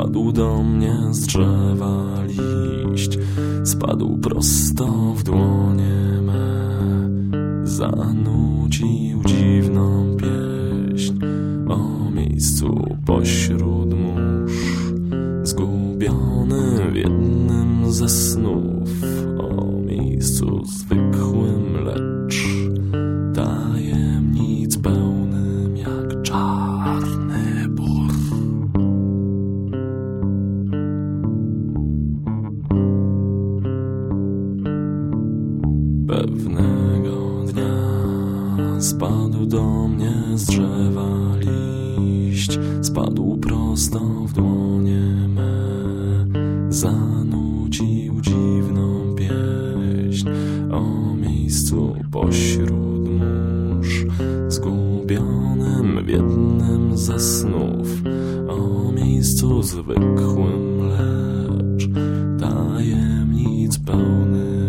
Spadł do mnie z drzewa liść, spadł prosto w dłonie me. Zanucił dziwną pieśń o miejscu pośród mórz, zgubiony w jednym ze snów, o miejscu zwykłym, lecz tajemnic pełnym jak czarny bór. Pewnego dnia spadł do mnie z drzewa liść, spadł prosto w dłonie me. Zanucił dziwną pieśń o miejscu pośród mórz, zgubionym w jednym ze snów, o miejscu zwykłym, lecz tajemnic pełny